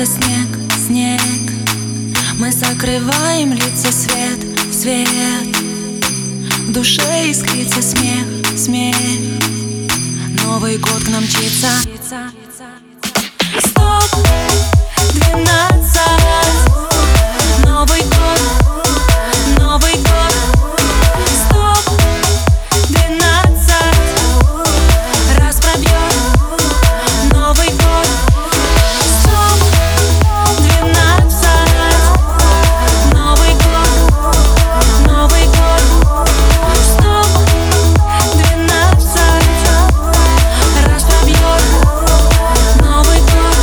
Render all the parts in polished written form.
искрится снег, снег. Мы закрываем лица, свет, свет. В душе искрится смех, смех. Новый год к нам мчится. Стоп, 12. Новый год, Новый год. Стоп, 12. Раз пробьет Новый год. Стоп, 12. Новый год, Новый год. Стоп, 12. Раз пробьет Новый год.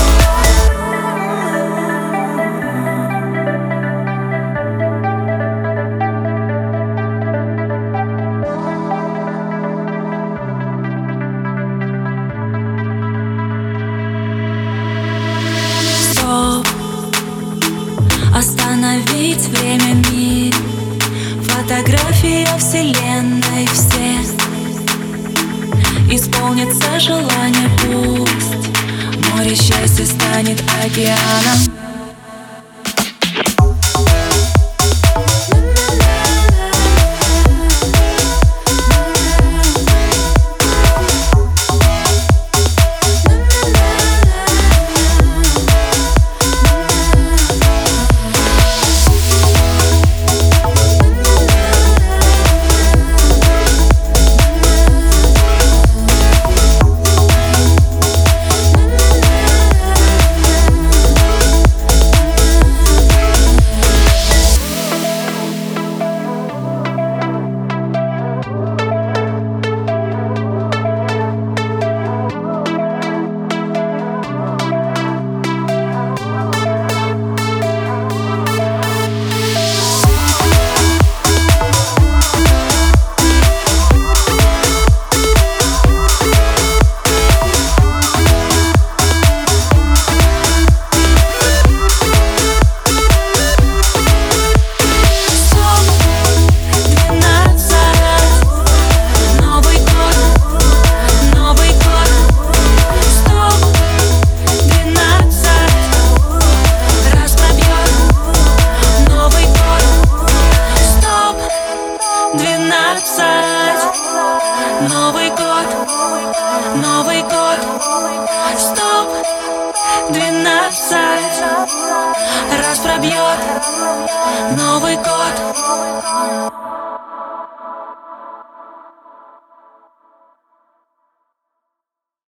Стоп, остановить время, мир. Фотография вселенной всех. Исполнится желание, пусть море счастья станет океаном. Новый год, Новый год. Стоп, 12. Раз пробьет